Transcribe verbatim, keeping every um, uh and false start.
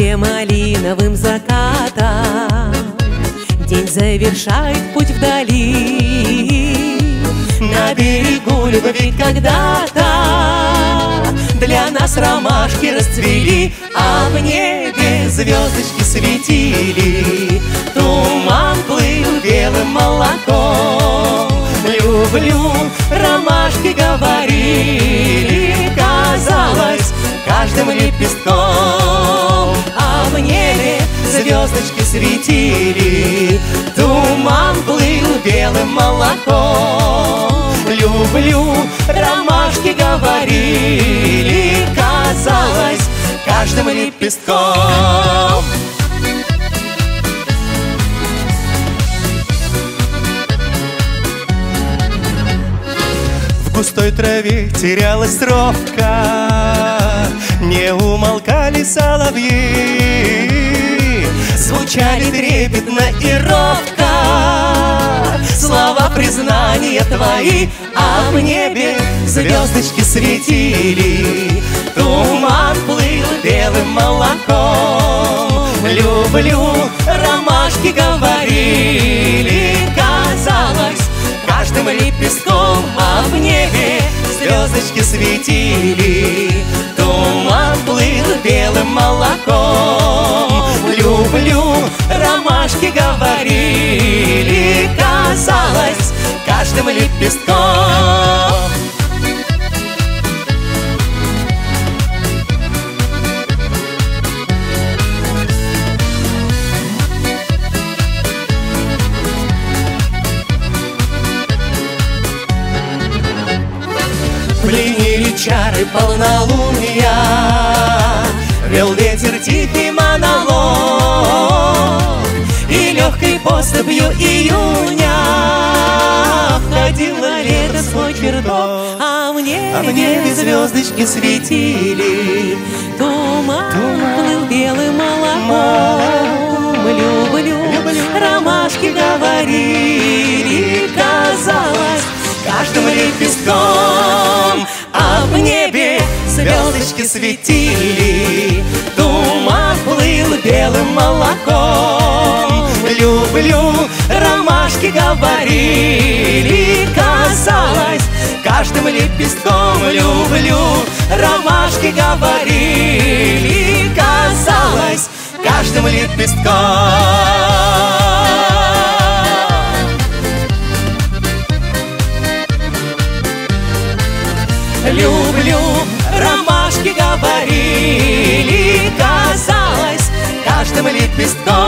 небе малиновым закатом день завершает путь вдали. На берегу любви когда-то для нас ромашки расцвели, а в небе звездочки светили. Туман плыл белым молоком. Люблю, ромашки говорили, казалось, каждым лепестком. А в небе звездочки светили, туман плыл белым молоком. Люблю, ромашки говорили, казалось, каждым лепестком. В густой траве терялась тропка, не умолкали соловьи, звучали трепетно и робко слова признания твои, а в небе звездочки светили, туман плыл белым молоком. Люблю, ромашки говорили, казалось, каждым лепестком, а в небе звездочки светили, туман плыл белым молоком. Люблю, ромашки говорили, казалось, каждым лепестком. Пленили чары полнолуния, вел ветер тихий монолог, и легкой поступью июня входило лето в свой чертог. А в небе, а в небе звездочки светили, туман, туман плыл белым молоком. Люблю, люблю, ромашки говорили, казалось, каждым лепестком. А в небе звездочки светили, туман плыл белым молоком. Люблю, ромашки говорили, казалось, каждым лепестком. Люблю, ромашки говорили, казалось, каждым лепестком. Люблю, ромашки говорили, казалось, каждым лепестком.